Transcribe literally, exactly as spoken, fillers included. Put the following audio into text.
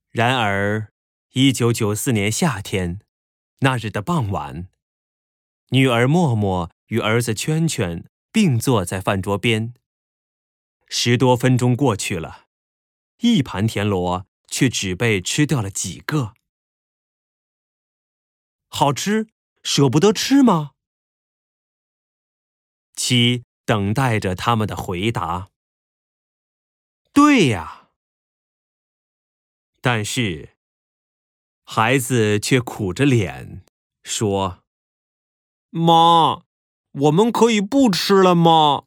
然而，一九九四年夏天，那日的傍晚，女儿默默与儿子圈圈并坐在饭桌边。十多分钟过去了，一盘田螺却只被吃掉了几个。好吃，舍不得吃吗？七等待着他们的回答。对呀。但是，孩子却苦着脸说：“妈，我们可以不吃了吗？”